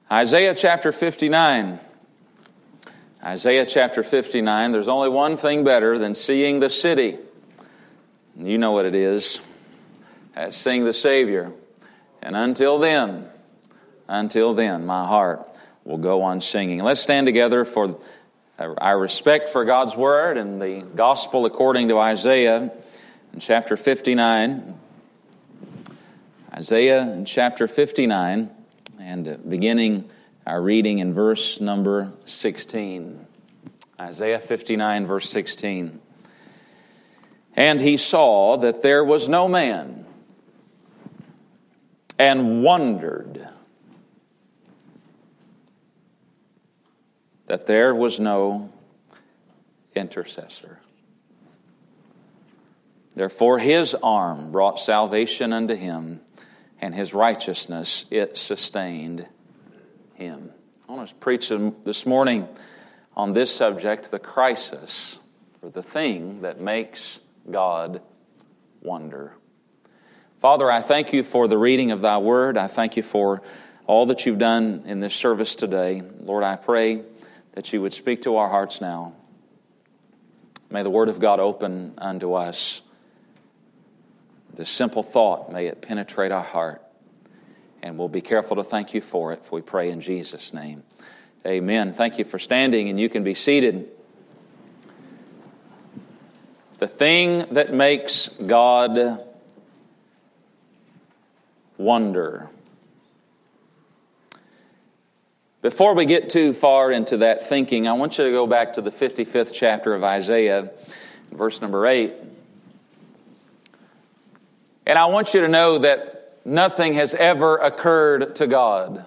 Isaiah chapter 59. Isaiah chapter 59, there's only one thing better than seeing the city. You know what it is. That's seeing the Savior. And until then, my heart will go on singing. Let's stand together for our respect for God's Word and the Gospel according to Isaiah in chapter 59. Isaiah in chapter 59. And beginning our reading in verse number 16. Isaiah 59, verse 16. And he saw that there was no man, and wondered that there was no intercessor. Therefore his arm brought salvation unto him, and his righteousness, it sustained him. I want to preach this morning on this subject, the crisis, or the thing that makes God wonder. Father, I thank you for the reading of thy word. I thank you for all that you've done in this service today. Lord, I pray that you would speak to our hearts now. May the word of God open unto us. This simple thought, may it penetrate our heart. And we'll be careful to thank you for it, for we pray in Jesus' name. Amen. Thank you for standing, and you can be seated. The thing that makes God wonder. Before we get too far into that thinking, I want you to go back to the 55th chapter of Isaiah, verse number 8. And I want you to know that nothing has ever occurred to God.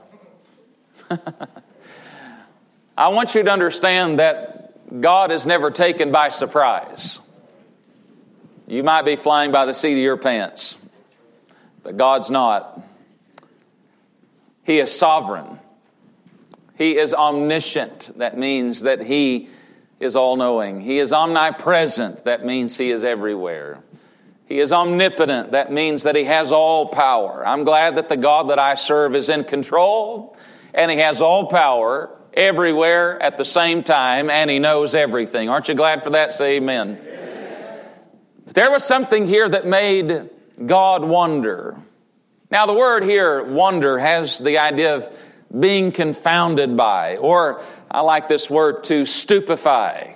I want you to understand that God is never taken by surprise. You might be flying by the seat of your pants, but God's not. He is sovereign. He is omniscient. That means that He is all-knowing. He is omnipresent. That means He is everywhere. He is omnipotent. That means that He has all power. I'm glad that the God that I serve is in control, and He has all power everywhere at the same time, and He knows everything. Aren't you glad for that? Say amen. If there was something here that made God wonder. Now the word here, wonder, has the idea of being confounded by, or I like this word, to stupefy.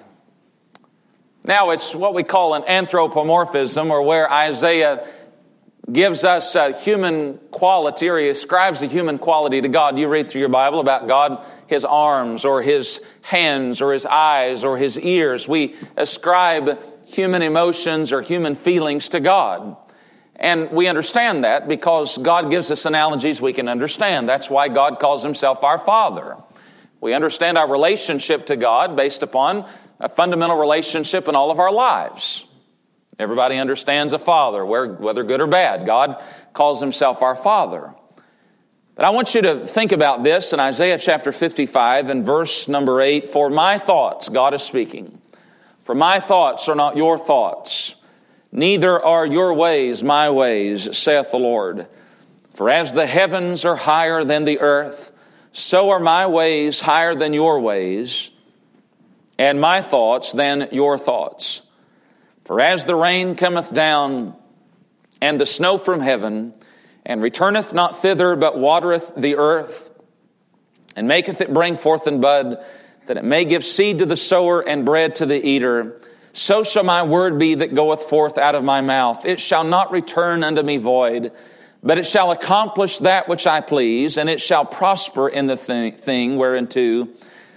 Now, it's what we call an anthropomorphism, or where Isaiah gives us a human quality, or he ascribes a human quality to God. You read through your Bible about God, His arms, or His hands, or His eyes, or His ears. We ascribe human emotions or human feelings to God. And we understand that because God gives us analogies we can understand. That's why God calls Himself our Father. We understand our relationship to God based upon a fundamental relationship in all of our lives. Everybody understands a father, whether good or bad. God calls Himself our Father. But I want you to think about this in Isaiah chapter 55 and verse number 8. For my thoughts, God is speaking, for my thoughts are not your thoughts, neither are your ways my ways, saith the Lord. For as the heavens are higher than the earth, so are my ways higher than your ways, and my thoughts than your thoughts. For as the rain cometh down, and the snow from heaven, and returneth not thither, but watereth the earth, and maketh it bring forth and bud, that it may give seed to the sower and bread to the eater, so shall my word be that goeth forth out of my mouth. It shall not return unto me void, but it shall accomplish that which I please, and it shall prosper in the thing whereunto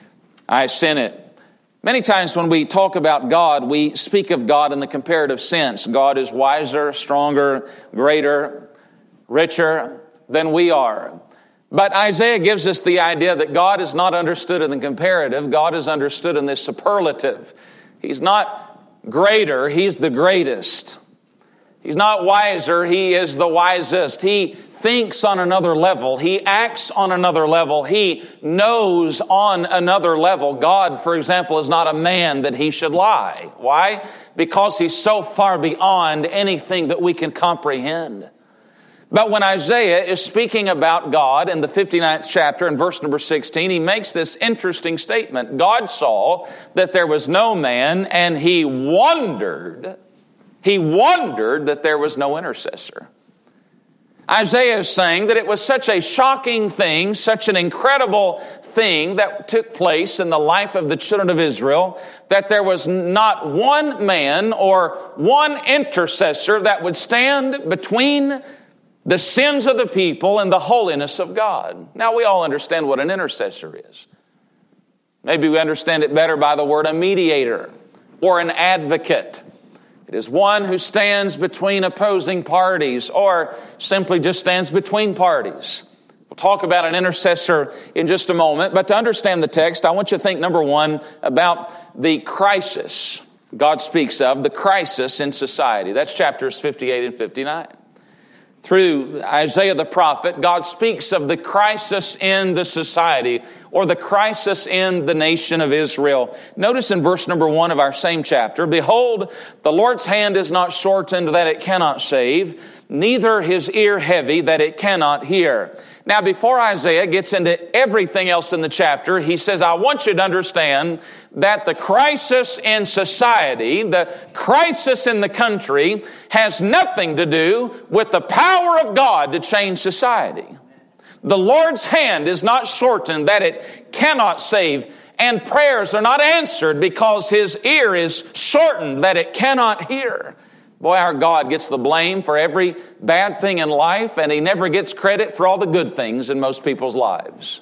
I sent it. Many times when we talk about God, we speak of God in the comparative sense. God is wiser, stronger, greater, richer than we are. But Isaiah gives us the idea that God is not understood in the comparative. God is understood in the superlative. He's not greater, He's the greatest. He's not wiser, He is the wisest. He thinks on another level. He acts on another level. He knows on another level. God, for example, is not a man that He should lie. Why? Because He's so far beyond anything that we can comprehend. But when Isaiah is speaking about God in the 59th chapter in verse number 16, he makes this interesting statement. God saw that there was no man, and he wondered that there was no intercessor. Isaiah is saying that it was such a shocking thing, such an incredible thing that took place in the life of the children of Israel, that there was not one man or one intercessor that would stand between the sins of the people and the holiness of God. Now, we all understand what an intercessor is. Maybe we understand it better by the word a mediator or an advocate. It is one who stands between opposing parties or simply just stands between parties. We'll talk about an intercessor in just a moment, but to understand the text, I want you to think, number one, about the crisis God speaks of, the crisis in society. That's chapters 58 and 59. Through Isaiah the prophet, God speaks of the crisis in the society or the crisis in the nation of Israel. Notice in verse number 1 of our same chapter, "Behold, the Lord's hand is not shortened that it cannot save, neither his ear heavy that it cannot hear." Now, before Isaiah gets into everything else in the chapter, he says, I want you to understand that the crisis in society, the crisis in the country, has nothing to do with the power of God to change society. The Lord's hand is not shortened that it cannot save, and prayers are not answered because his ear is shortened that it cannot hear. Boy, our God gets the blame for every bad thing in life, and he never gets credit for all the good things in most people's lives.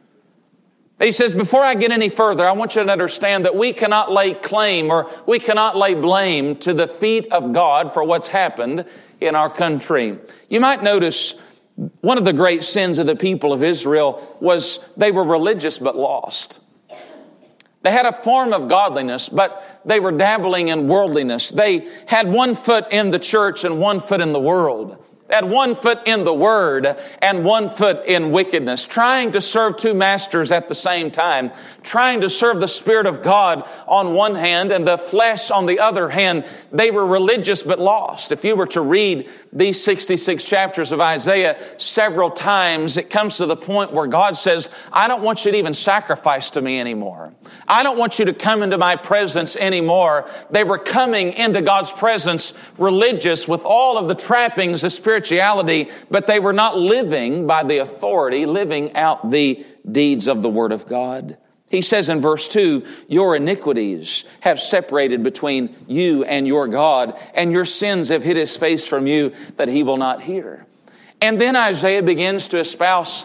He says, before I get any further, I want you to understand that we cannot lay claim or we cannot lay blame to the feet of God for what's happened in our country. You might notice one of the great sins of the people of Israel was they were religious but lost. They had a form of godliness, but they were dabbling in worldliness. They had one foot in the church and one foot in the world. They had one foot in the Word and one foot in wickedness, trying to serve two masters at the same time, trying to serve the Spirit of God on one hand and the flesh on the other hand. They were religious but lost. If you were to read these 66 chapters of Isaiah several times, it comes to the point where God says, I don't want you to even sacrifice to me anymore. I don't want you to come into my presence anymore. They were coming into God's presence religious with all of the trappings of spirituality, but they were not living by the authority, living out the deeds of the Word of God. He says in verse 2, your iniquities have separated between you and your God, and your sins have hid his face from you that he will not hear. And then Isaiah begins to espouse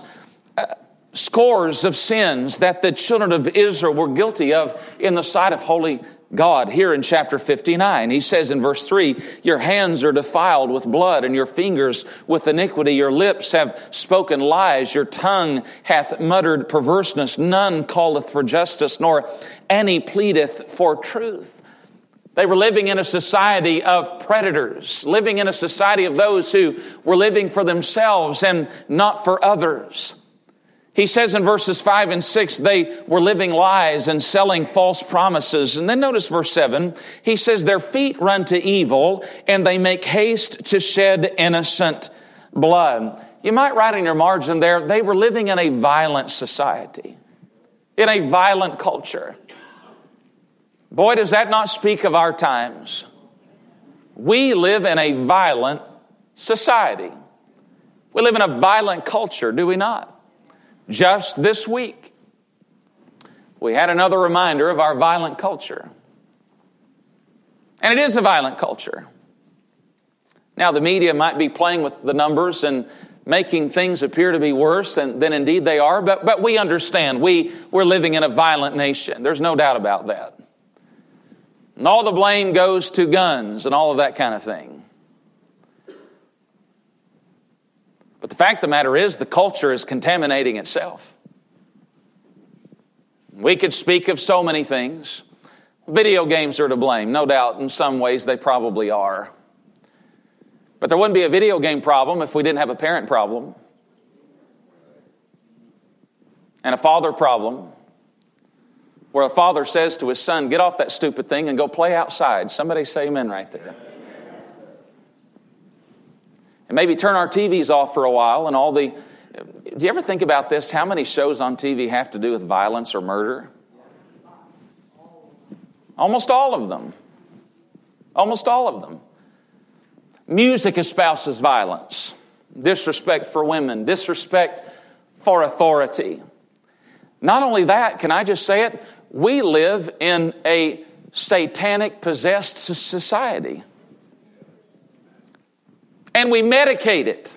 scores of sins that the children of Israel were guilty of in the sight of holy God. Here in chapter 59, he says in verse 3, your hands are defiled with blood and your fingers with iniquity. Your lips have spoken lies. Your tongue hath muttered perverseness. None calleth for justice, nor any pleadeth for truth. They were living in a society of predators, living in a society of those who were living for themselves and not for others. He says in verses 5 and 6, they were living lies and selling false promises. And then notice verse 7, he says, their feet run to evil and they make haste to shed innocent blood. You might write in your margin there, they were living in a violent society, in a violent culture. Boy, does that not speak of our times. We live in a violent society. We live in a violent culture, do we not? Just this week, we had another reminder of our violent culture. And it is a violent culture. Now, the media might be playing with the numbers and making things appear to be worse than indeed they are, but we understand we're living in a violent nation. There's no doubt about that. And all the blame goes to guns and all of that kind of thing. But the fact of the matter is, the culture is contaminating itself. We could speak of so many things. Video games are to blame. No doubt, in some ways, they probably are. But there wouldn't be a video game problem if we didn't have a parent problem. And a father problem. Where a father says to his son, get off that stupid thing and go play outside. Somebody say amen right there. And maybe turn our TVs off for a while and all the... Do you ever think about this? How many shows on TV have to do with violence or murder? Almost all of them. Almost all of them. Music espouses violence, disrespect for women, disrespect for authority. Not only that, can I just say it? We live in a satanic possessed society. And we medicate it.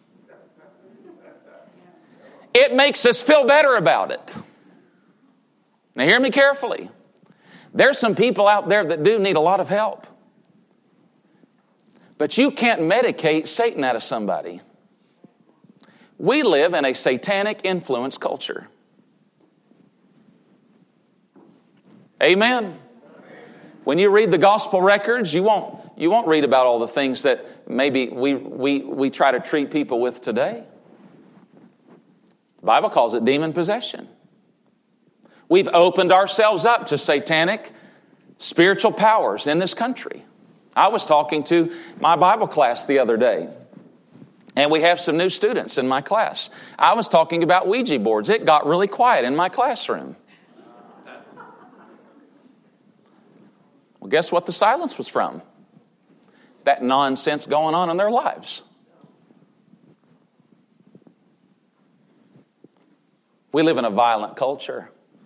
It makes us feel better about it. Now hear me carefully. There's some people out there that do need a lot of help. But you can't medicate Satan out of somebody. We live in a satanic influence culture. Amen. When you read the gospel records, you won't read about all the things that maybe we try to treat people with today. The Bible calls it demon possession. We've opened ourselves up to satanic spiritual powers in this country. I was talking to my Bible class the other day, and we have some new students in my class. I was talking about Ouija boards. It got really quiet in my classroom. Well, guess what the silence was from? That nonsense going on in their lives. We live in a violent culture.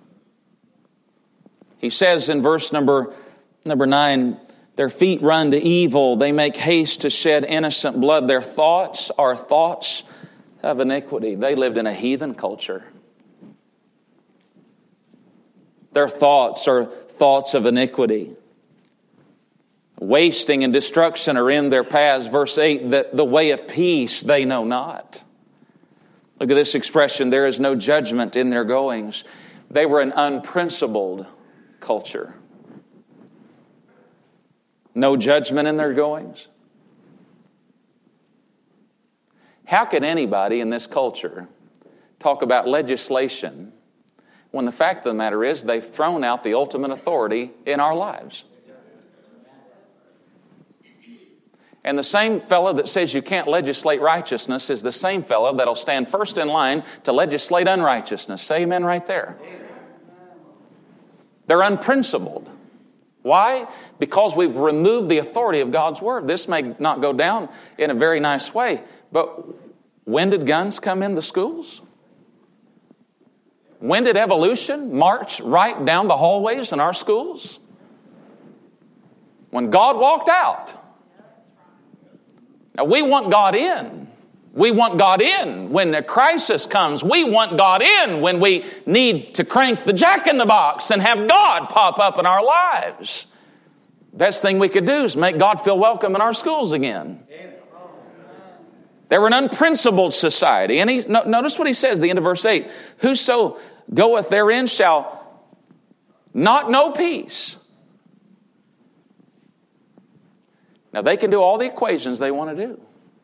He says in verse number 9, their feet run to evil. They make haste to shed innocent blood. Their thoughts are thoughts of iniquity. They lived in a heathen culture. Their thoughts are thoughts of iniquity. Wasting and destruction are in their paths. Verse 8, the way of peace they know not. Look at this expression, there is no judgment in their goings. They were an unprincipled culture. No judgment in their goings. How can anybody in this culture talk about legislation when the fact of the matter is they've thrown out the ultimate authority in our lives? And the same fellow that says you can't legislate righteousness is the same fellow that'll stand first in line to legislate unrighteousness. Say amen right there. They're unprincipled. Why? Because we've removed the authority of God's Word. This may not go down in a very nice way, but when did guns come in the schools? When did evolution march right down the hallways in our schools? When God walked out. Now, we want God in. We want God in when a crisis comes. We want God in when we need to crank the jack in the box and have God pop up in our lives. Best thing we could do is make God feel welcome in our schools again. They were an unprincipled society. And notice what he says at the end of verse 8. Whoso goeth therein shall not know peace. Now, they can do all the equations they want to do.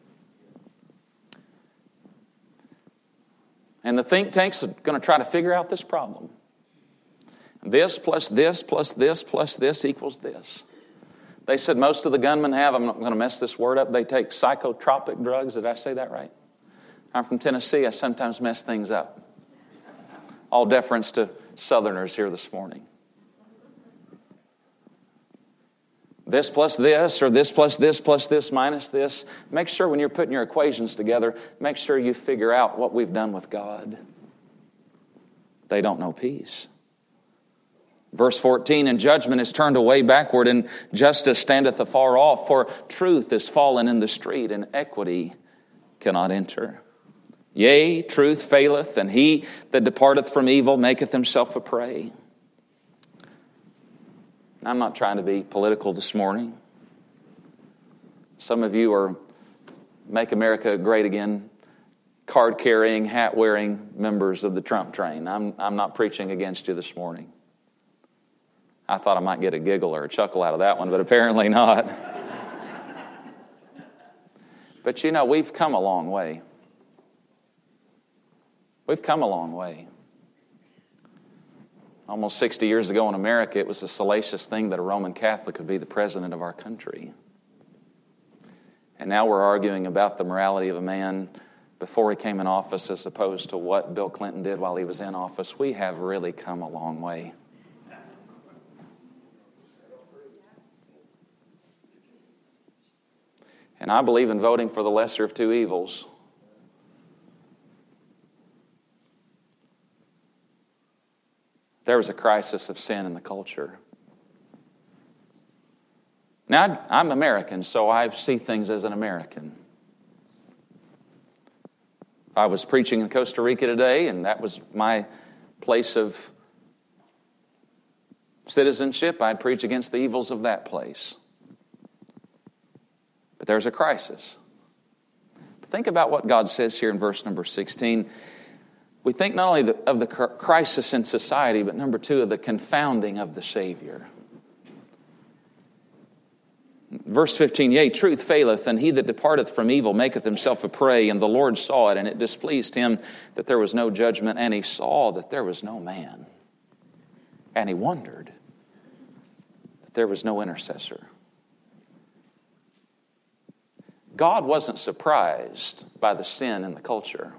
And the think tanks are going to try to figure out this problem. This plus this plus this plus this equals this. They said most of the gunmen have, I'm not going to mess this word up, they take psychotropic drugs. Did I say that right? I'm from Tennessee. I sometimes mess things up. All deference to Southerners here this morning. This plus this, or this plus this minus this. Make sure when you're putting your equations together, make sure you figure out what we've done with God. They don't know peace. Verse 14, and judgment is turned away backward, and justice standeth afar off, for truth is fallen in the street, and equity cannot enter. Yea, truth faileth, and he that departeth from evil maketh himself a prey. I'm not trying to be political this morning. Some of you are Make America Great Again card-carrying, hat-wearing members of the Trump train. I'm not preaching against you this morning. I thought I might get a giggle or a chuckle out of that one, but apparently not. But you know, we've come a long way. We've come a long way. Almost 60 years ago in America, it was a salacious thing that a Roman Catholic could be the president of our country. And now we're arguing about the morality of a man before he came in office as opposed to what Bill Clinton did while he was in office. We have really come a long way. And I believe in voting for the lesser of two evils. There was a crisis of sin in the culture. Now, I'm American, so I see things as an American. I was preaching in Costa Rica today, and that was my place of citizenship. I'd preach against the evils of that place. But there's a crisis. But think about what God says here in verse number 16. We think not only of the crisis in society, but number 2, of the confounding of the Savior. Verse 15, yea, truth faileth, and he that departeth from evil maketh himself a prey, and the Lord saw it, and it displeased him that there was no judgment, and he saw that there was no man. And he wondered that there was no intercessor. God wasn't surprised by the sin in the culture.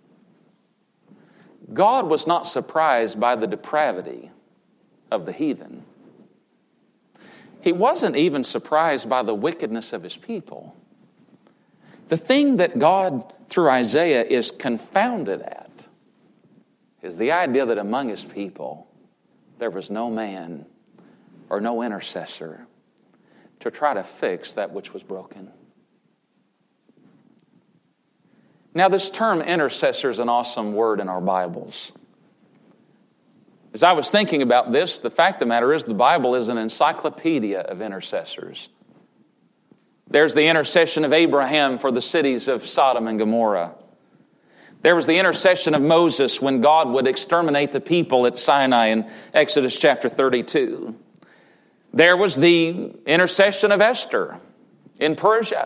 God was not surprised by the depravity of the heathen. He wasn't even surprised by the wickedness of his people. The thing that God, through Isaiah, is confounded at is the idea that among his people there was no man or no intercessor to try to fix that which was broken. Now, this term intercessor is an awesome word in our Bibles. As I was thinking about this, the fact of the matter is the Bible is an encyclopedia of intercessors. There's the intercession of Abraham for the cities of Sodom and Gomorrah. There was the intercession of Moses when God would exterminate the people at Sinai in Exodus chapter 32. There was the intercession of Esther in Persia,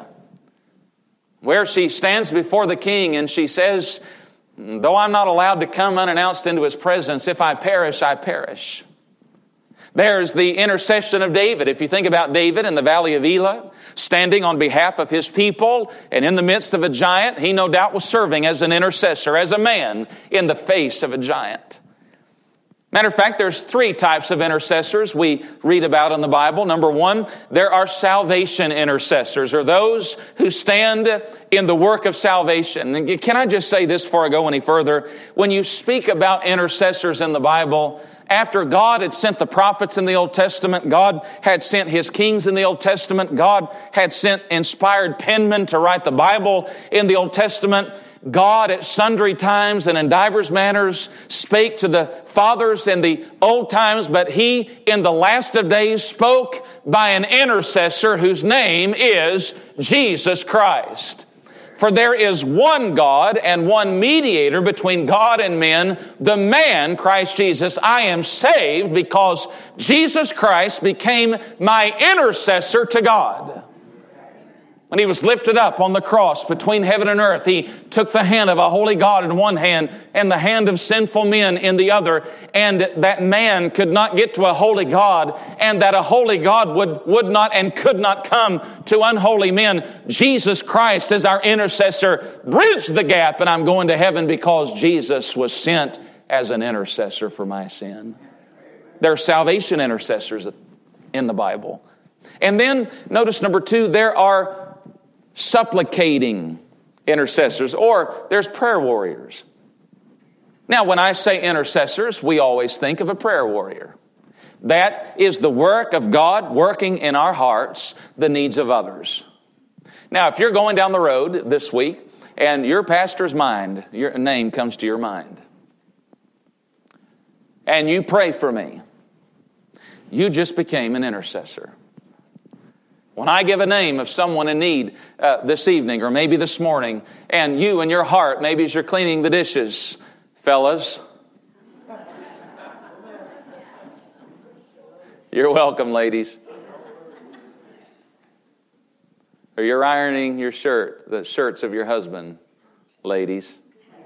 where she stands before the king and she says, though I'm not allowed to come unannounced into his presence, if I perish, I perish. There's the intercession of David. If you think about David in the valley of Elah, standing on behalf of his people and in the midst of a giant, he no doubt was serving as an intercessor, as a man in the face of a giant. Matter of fact, there's 3 types of intercessors we read about in the Bible. Number 1, there are salvation intercessors, or those who stand in the work of salvation. And can I just say this before I go any further? When you speak about intercessors in the Bible, after God had sent the prophets in the Old Testament, God had sent his kings in the Old Testament, God had sent inspired penmen to write the Bible in the Old Testament, God at sundry times and in divers manners spake to the fathers in the old times, but he in the last of days spoke by an intercessor whose name is Jesus Christ. For there is one God and one mediator between God and men, the man, Christ Jesus. I am saved because Jesus Christ became my intercessor to God. When he was lifted up on the cross between heaven and earth, he took the hand of a holy God in one hand and the hand of sinful men in the other. And that man could not get to a holy God, and that a holy God would not and could not come to unholy men. Jesus Christ, as our intercessor, bridged the gap, and I'm going to heaven because Jesus was sent as an intercessor for my sin. There are salvation intercessors in the Bible. And then, notice number 2, there are supplicating intercessors, or there's prayer warriors. Now, when I say intercessors, we always think of a prayer warrior. That is the work of God working in our hearts the needs of others. Now, if you're going down the road this week and your pastor's your name comes to your mind, and you pray for me, you just became an intercessor. When I give a name of someone in need this evening or maybe this morning, and you in your heart, maybe as you're cleaning the dishes, fellas, you're welcome, ladies. Or you're ironing your shirt, the shirts of your husband, ladies.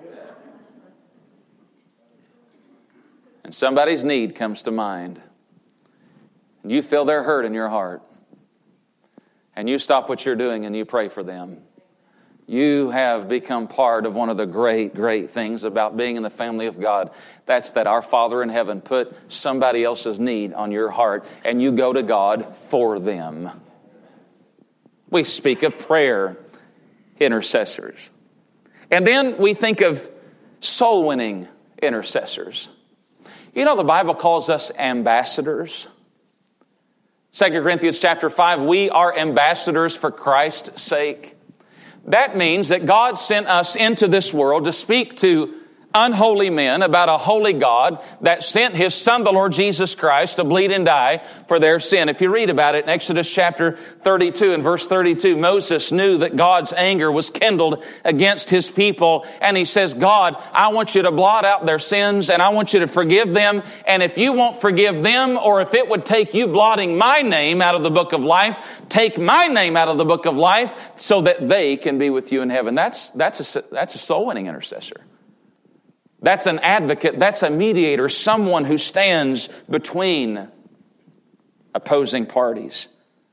And somebody's need comes to mind. And you feel their hurt in your heart. and you stop what you're doing and you pray for them, you have become part of one of the great, great things about being in the family of God. That's that our Father in heaven put somebody else's need on your heart, and you go to God for them. We speak of prayer intercessors. And then we think of soul-winning intercessors. You know, the Bible calls us ambassadors. 2 Corinthians chapter 5, we are ambassadors for Christ's sake. That means that God sent us into this world to speak to unholy men about a holy God that sent His Son, the Lord Jesus Christ, to bleed and die for their sin. If you read about it in Exodus chapter 32 and verse 32, Moses knew that God's anger was kindled against His people. And he says, God, I want you to blot out their sins and I want you to forgive them. And if you won't forgive them, or if it would take you blotting my name out of the book of life, take my name out of the book of life so that they can be with you in heaven. That's a soul-winning intercessor. That's an advocate, that's a mediator, someone who stands between opposing parties.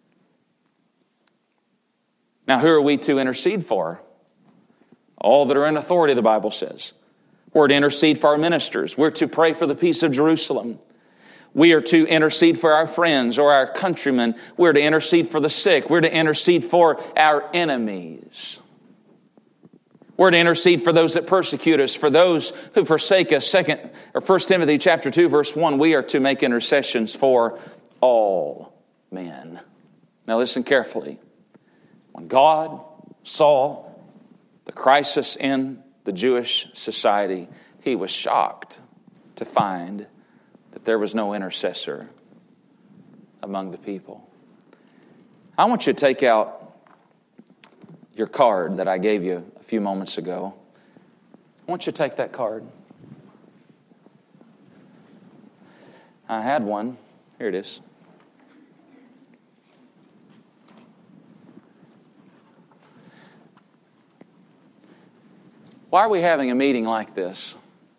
Now, who are we to intercede for? All that are in authority, the Bible says. We're to intercede for our ministers. We're to pray for the peace of Jerusalem. We are to intercede for our friends or our countrymen. We're to intercede for the sick. We're to intercede for our enemies. We're to intercede for those that persecute us, for those who forsake us. 1 Timothy chapter 2, verse 1, we are to make intercessions for all men. Now listen carefully. When God saw the crisis in the Jewish society, He was shocked to find that there was no intercessor among the people. I want you to take out your card that I gave you a few moments ago. I want you to take that card. I had one. Here it is. Why are we having a meeting like this?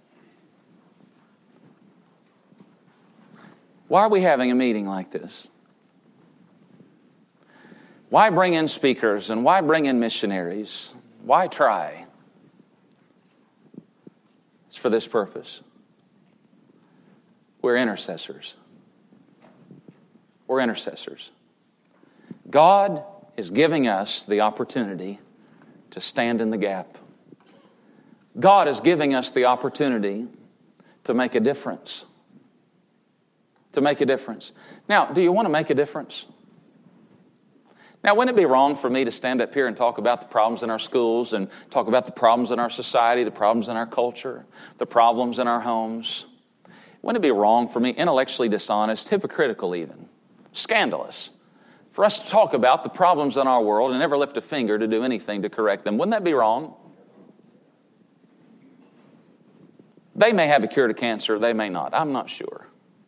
Why are we having a meeting like this? Why bring in speakers and why bring in missionaries? Why try? It's for this purpose. We're intercessors. We're intercessors. God is giving us the opportunity to stand in the gap. God is giving us the opportunity to make a difference. To make a difference. Now, do you want to make a difference? Now, wouldn't it be wrong for me to stand up here and talk about the problems in our schools and talk about the problems in our society, the problems in our culture, the problems in our homes? Wouldn't it be wrong for me, intellectually dishonest, hypocritical even, scandalous, for us to talk about the problems in our world and never lift a finger to do anything to correct them? Wouldn't that be wrong? They may have a cure to cancer, they may not. I'm not sure.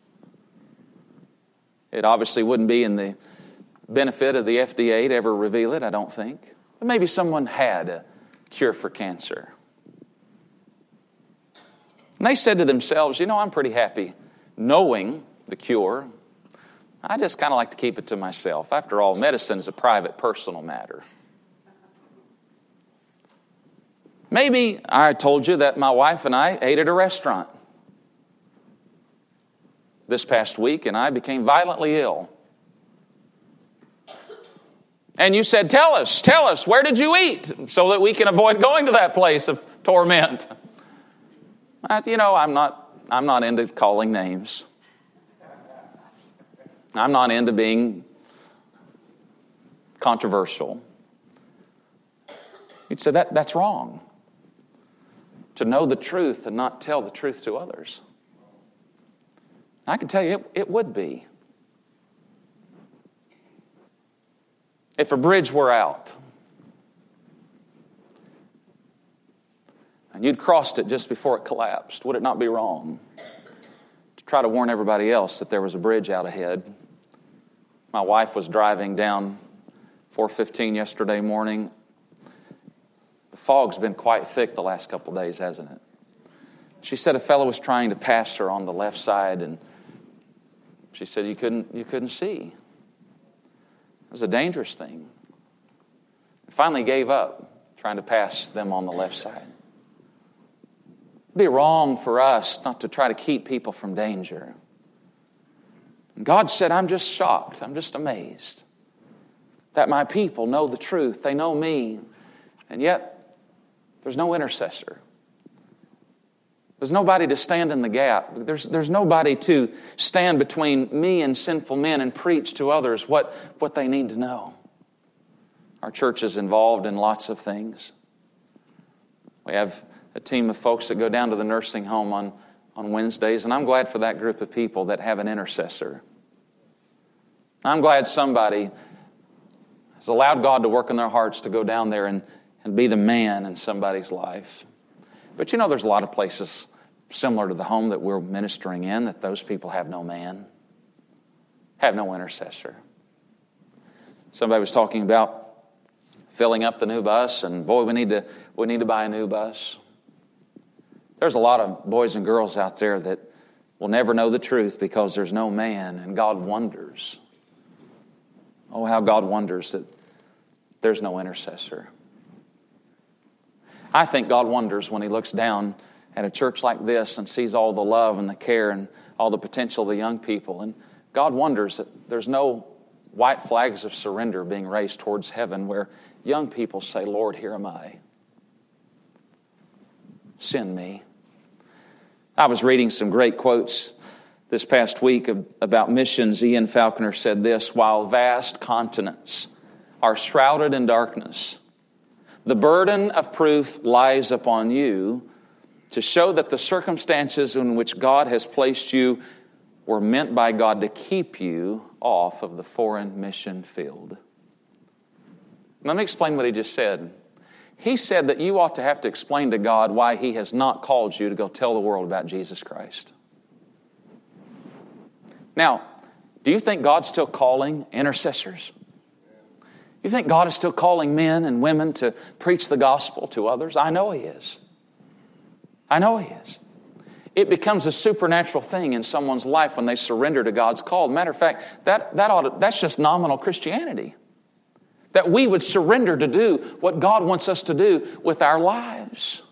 It obviously wouldn't be in the benefit of the FDA to ever reveal it, I don't think. But maybe someone had a cure for cancer. And they said to themselves, you know, I'm pretty happy knowing the cure. I just kind of like to keep it to myself. After all, medicine is a private, personal matter. Maybe I told you that my wife and I ate at a restaurant this past week and I became violently ill. And you said, tell us, where did you eat? So that we can avoid going to that place of torment. You know, I'm not into calling names. I'm not into being controversial. You'd say, that's wrong. To know the truth and not tell the truth to others. I can tell you, it would be. If a bridge were out and you'd crossed it just before it collapsed, would it not be wrong to try to warn everybody else that there was a bridge out ahead? My wife was driving down 415 yesterday morning. The fog's been quite thick the last couple of days, hasn't it? She said a fellow was trying to pass her on the left side, and she said you couldn't see. It was a dangerous thing. Finally gave up trying to pass them on the left side. It'd be wrong for us not to try to keep people from danger. And God said, I'm just shocked, I'm just amazed that my people know the truth, they know me, and yet there's no intercessor. There's nobody to stand in the gap. There's nobody to stand between me and sinful men and preach to others what they need to know. Our church is involved in lots of things. We have a team of folks that go down to the nursing home on Wednesdays, and I'm glad for that group of people that have an intercessor. I'm glad somebody has allowed God to work in their hearts to go down there and be the man in somebody's life. But there's a lot of places similar to the home that we're ministering in that those people have no man, have no intercessor. Somebody was talking about filling up the new bus, and boy, we need to buy a new bus. There's a lot of boys and girls out there that will never know the truth because there's no man, and God wonders. Oh, how God wonders that there's no intercessor. I think God wonders when He looks down at a church like this and sees all the love and the care and all the potential of the young people. And God wonders that there's no white flags of surrender being raised towards heaven where young people say, Lord, here am I. Send me. I was reading some great quotes this past week about missions. Ian Falconer said this: while vast continents are shrouded in darkness, the burden of proof lies upon you to show that the circumstances in which God has placed you were meant by God to keep you off of the foreign mission field. Let me explain what he just said. He said that you ought to have to explain to God why He has not called you to go tell the world about Jesus Christ. Now, do you think God's still calling intercessors? You think God is still calling men and women to preach the gospel to others? I know He is. I know He is. It becomes a supernatural thing in someone's life when they surrender to God's call. Matter of fact, that's just nominal Christianity. That we would surrender to do what God wants us to do with our lives.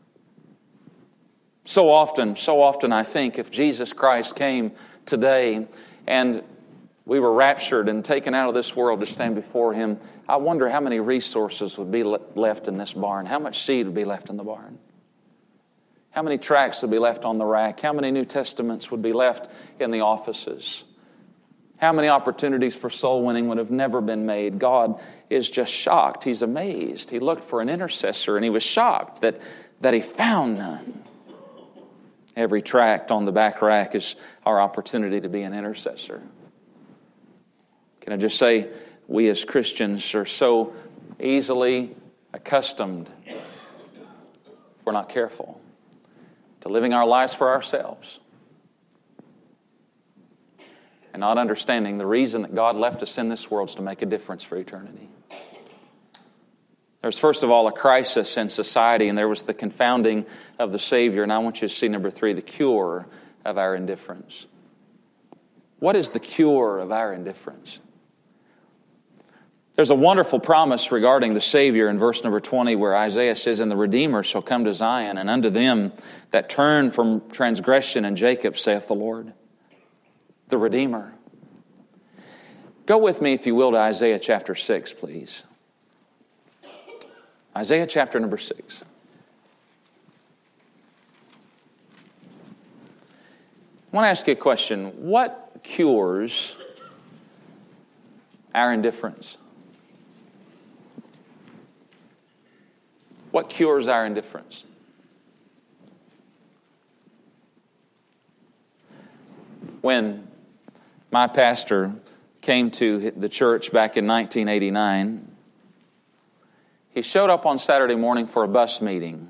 So often I think if Jesus Christ came today and we were raptured and taken out of this world to stand before Him, I wonder how many resources would be left in this barn. How much seed would be left in the barn? How many tracts would be left on the rack? How many New Testaments would be left in the offices? How many opportunities for soul winning would have never been made? God is just shocked. He's amazed. He looked for an intercessor and He was shocked that He found none. Every tract on the back rack is our opportunity to be an intercessor. Can I just say, we as Christians are so easily accustomed, if we're not careful, to living our lives for ourselves and not understanding the reason that God left us in this world is to make a difference for eternity. There's first of all a crisis in society, and there was the confounding of the Savior. And I want you to see number 3, the cure of our indifference. What is the cure of our indifference? There's a wonderful promise regarding the Savior in verse number 20 where Isaiah says, and the Redeemer shall come to Zion, and unto them that turn from transgression in Jacob, saith the Lord. The Redeemer. Go with me, if you will, to Isaiah chapter 6, please. Isaiah chapter number 6. I want to ask you a question. What cures our indifference? What cures our indifference? When my pastor came to the church back in 1989, he showed up on Saturday morning for a bus meeting.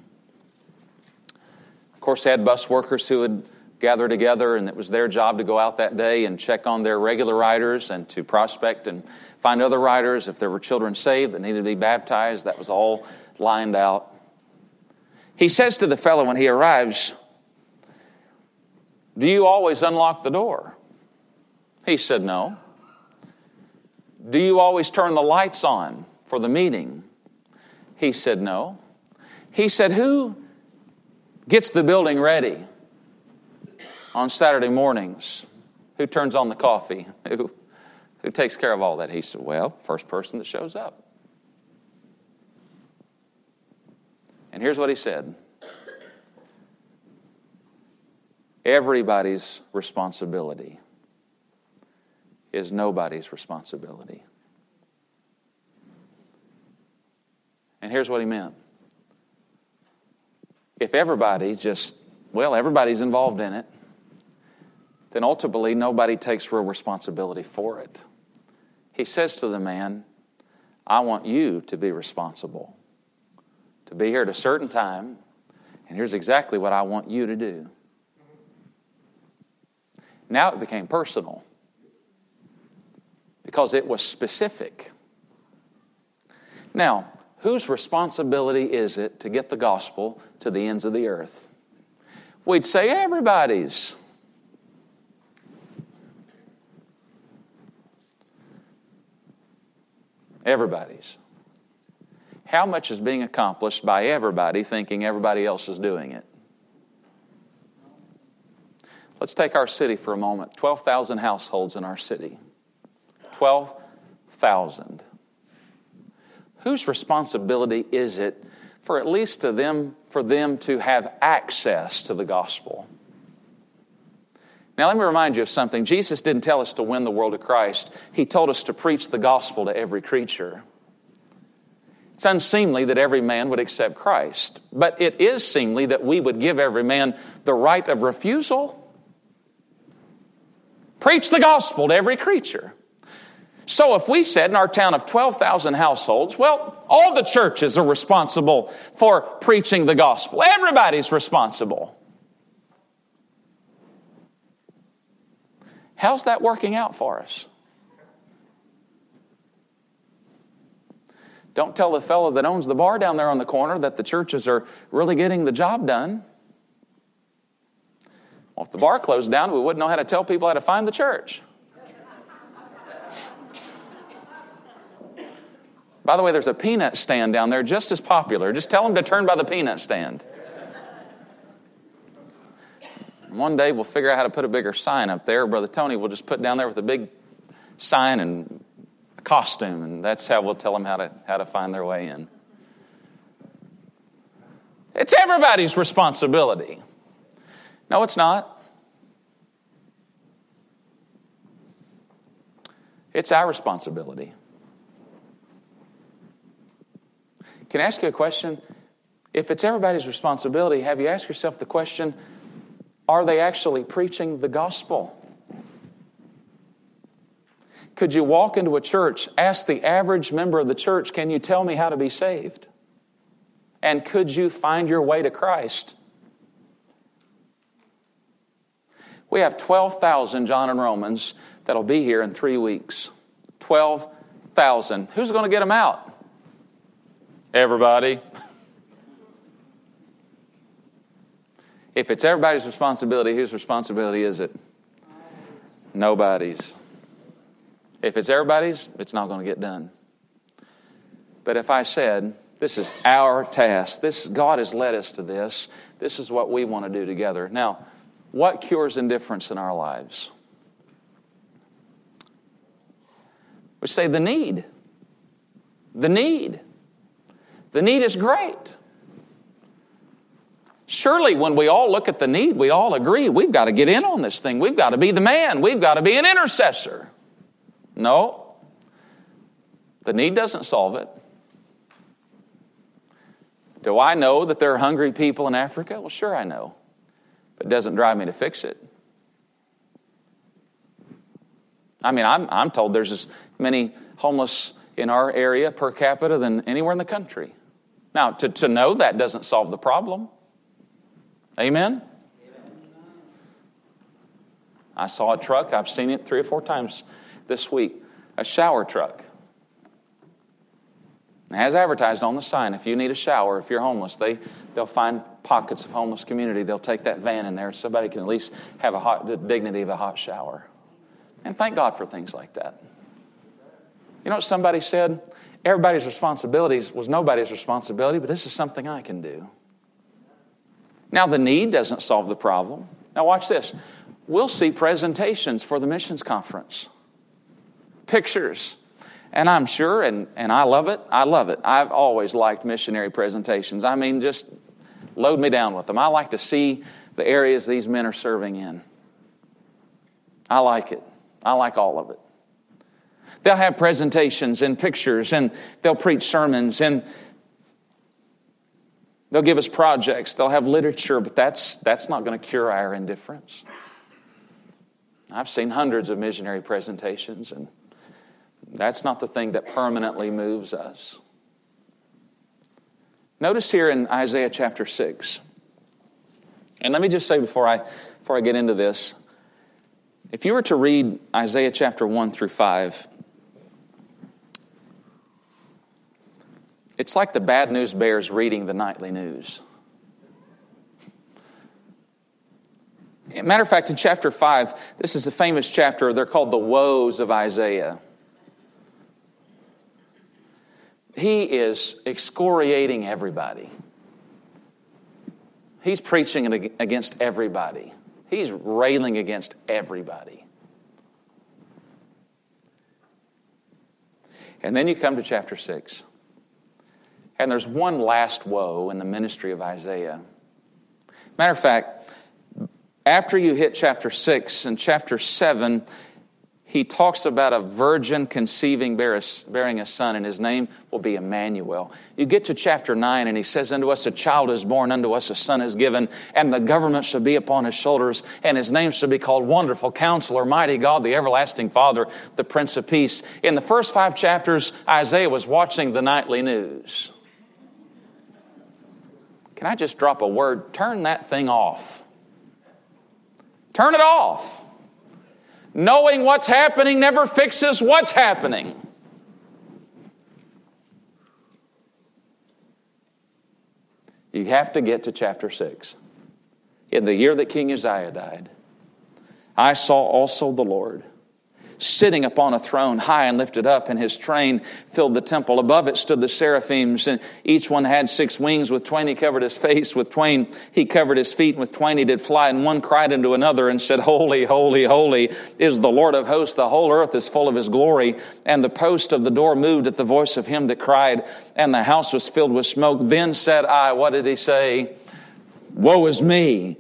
Of course, they had bus workers who would gather together, and it was their job to go out that day and check on their regular riders and to prospect and find other riders. If there were children saved that needed to be baptized, that was all lined out. He says to the fellow when he arrives, do you always unlock the door? He said, no. do you always turn the lights on for the meeting? He said, no. He said, who gets the building ready on Saturday mornings? Who turns on the coffee? Who takes care of all that? He said, well, first person that shows up. And here's what he said. Everybody's responsibility is nobody's responsibility. And here's what he meant. If everybody's involved in it, then ultimately nobody takes real responsibility for it. He says to the man, I want you to be responsible, to be here at a certain time, and here's exactly what I want you to do. Now it became personal because it was specific. Now, whose responsibility is it to get the gospel to the ends of the earth? We'd say everybody's. Everybody's. How much is being accomplished by everybody thinking everybody else is doing it? Let's take our city for a moment. 12,000 households in our city. 12,000. Whose responsibility is it for at least for them to have access to the gospel? Now let me remind you of something. Jesus didn't tell us to win the world to Christ. He told us to preach the gospel to every creature. It's unseemly that every man would accept Christ, but it is seemly that we would give every man the right of refusal. Preach the gospel to every creature. So if we said in our town of 12,000 households, well, all the churches are responsible for preaching the gospel. Everybody's responsible. How's that working out for us? Don't tell the fellow that owns the bar down there on the corner that the churches are really getting the job done. Well, if the bar closed down, we wouldn't know how to tell people how to find the church. By the way, there's a peanut stand down there just as popular. Just tell them to turn by the peanut stand. One day we'll figure out how to put a bigger sign up there. Brother Tony will just put down there with a big sign and a costume, and that's how we'll tell them how to find their way in. It's everybody's responsibility. No, it's not. It's our responsibility. Can I ask you a question? If it's everybody's responsibility, have you asked yourself the question, are they actually preaching the gospel? Could you walk into a church, ask the average member of the church, can you tell me how to be saved? And could you find your way to Christ? We have 12,000 John and Romans that'll be here in 3 weeks. 12,000. Who's going to get them out? Everybody. If it's everybody's responsibility, whose responsibility is it? Nobody's. If it's everybody's, it's not going to get done. But if I said, this is our task, God has led us to this, this is what we want to do together. Now, what cures indifference in our lives? We say the need. The need. The need is great. Surely when we all look at the need, we all agree we've got to get in on this thing. We've got to be the man. We've got to be an intercessor. No. The need doesn't solve it. Do I know that there are hungry people in Africa? Well, sure I know. But it doesn't drive me to fix it. I mean, I'm told there's as many homeless in our area per capita than anywhere in the country. Now, to know that doesn't solve the problem. Amen? I saw a truck. I've seen it 3 or 4 times this week. A shower truck. It has advertised on the sign, if you need a shower, if you're homeless, they'll find pockets of homeless community. They'll take that van in there so somebody can at least have the dignity of a hot shower. And thank God for things like that. You know what somebody said? Everybody's responsibilities was nobody's responsibility, but this is something I can do. Now, the need doesn't solve the problem. Now, watch this. We'll see presentations for the missions conference. Pictures. And I'm sure, and I love it. I love it. I've always liked missionary presentations. I mean, just load me down with them. I like to see the areas these men are serving in. I like it. I like all of it. They'll have presentations and pictures, and they'll preach sermons, and they'll give us projects. They'll have literature, but that's not going to cure our indifference. I've seen hundreds of missionary presentations, and that's not the thing that permanently moves us. Notice here in Isaiah chapter 6, and let me just say before I get into this, if you were to read Isaiah chapter 1 through 5, it's like the bad news bears reading the nightly news. Matter of fact, in chapter 5, this is a famous chapter. They're called the woes of Isaiah. He is excoriating everybody. He's preaching against everybody. He's railing against everybody. And then you come to chapter 6. And there's one last woe in the ministry of Isaiah. Matter of fact, after you hit chapter 6 and chapter 7, he talks about a virgin conceiving, bearing a son, and his name will be Emmanuel. You get to chapter 9, and he says, unto us a child is born, unto us a son is given, and the government shall be upon his shoulders, and his name shall be called Wonderful Counselor, Mighty God, the Everlasting Father, the Prince of Peace. In the first 5 chapters, Isaiah was watching the nightly news. Can I just drop a word? Turn that thing off. Turn it off. Knowing what's happening never fixes what's happening. You have to get to chapter 6. In the year that King Uzziah died, I saw also the Lord sitting upon a throne high and lifted up, and his train filled the temple. Above it stood the seraphims, and each one had 6 wings. With twain he covered his face, with twain he covered his feet, and with twain he did fly. And one cried unto another and said, Holy, holy, holy is the Lord of hosts. The whole earth is full of his glory. And the post of the door moved at the voice of him that cried, and the house was filled with smoke. Then said I, what did he say? Woe is me!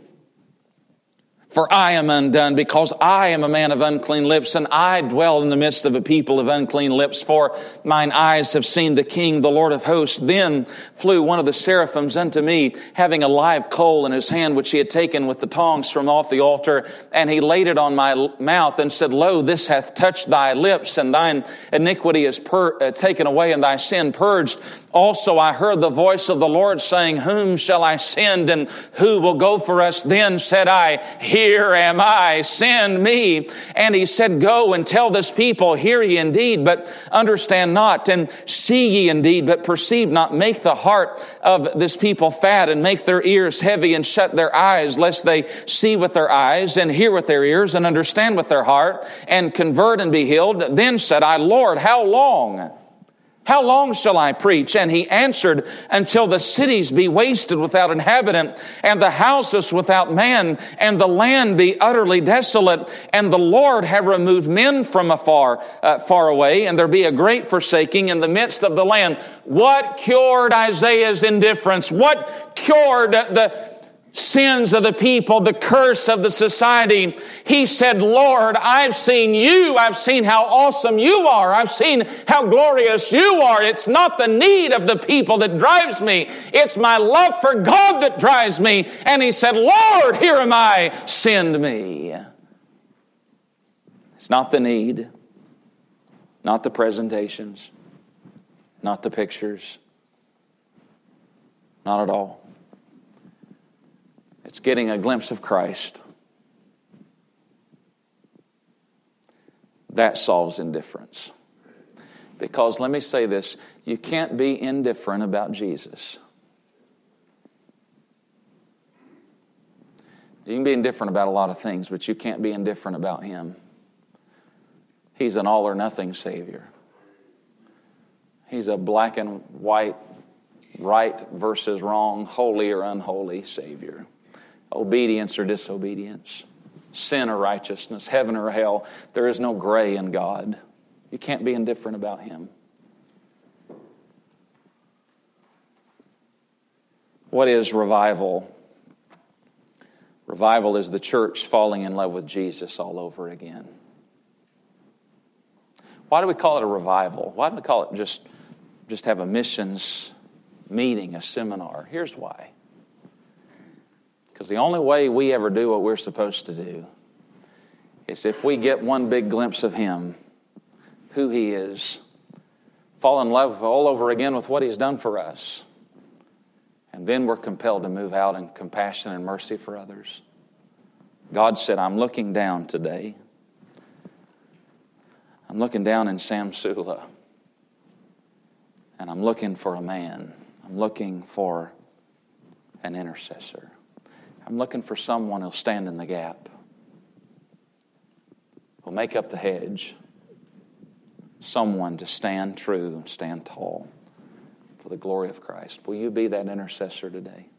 For I am undone, because I am a man of unclean lips, and I dwell in the midst of a people of unclean lips. For mine eyes have seen the King, the Lord of hosts. Then flew one of the seraphims unto me, having a live coal in his hand, which he had taken with the tongs from off the altar. And he laid it on my mouth, and said, Lo, this hath touched thy lips, and thine iniquity is taken away, and thy sin purged. Also I heard the voice of the Lord saying, Whom shall I send, and who will go for us? Then said I, Here am I, send me. And he said, Go and tell this people, Hear ye indeed, but understand not, and see ye indeed, but perceive not. Make the heart of this people fat, and make their ears heavy, and shut their eyes, lest they see with their eyes, and hear with their ears, and understand with their heart, and convert and be healed. Then said I, Lord, how long? How long shall I preach? And he answered, Until the cities be wasted without inhabitant, and the houses without man, and the land be utterly desolate, and the Lord have removed men from far away, and there be a great forsaking in the midst of the land. What cured Isaiah's indifference? What cured the sins of the people, the curse of the society? He said, Lord, I've seen you. I've seen how awesome you are. I've seen how glorious you are. It's not the need of the people that drives me. It's my love for God that drives me. And he said, Lord, here am I. Send me. It's not the need, not the presentations, not the pictures, not at all. It's getting a glimpse of Christ. That solves indifference. Because let me say this, you can't be indifferent about Jesus. You can be indifferent about a lot of things, but you can't be indifferent about Him. He's an all or nothing Savior. He's a black and white, right versus wrong, holy or unholy Savior. Obedience or disobedience, sin or righteousness, heaven or hell. There is no gray in God. You can't be indifferent about Him. What is revival? Revival is the church falling in love with Jesus all over again. Why do we call it a revival? Why do we call it just have a missions meeting, a seminar? Here's why. Because the only way we ever do what we're supposed to do is if we get one big glimpse of Him, who He is, fall in love all over again with what He's done for us, and then we're compelled to move out in compassion and mercy for others. God said, I'm looking down today. I'm looking down in Samsula, and I'm looking for a man. I'm looking for an intercessor. I'm looking for someone who'll stand in the gap, who'll make up the hedge, someone to stand true and stand tall for the glory of Christ. Will you be that intercessor today?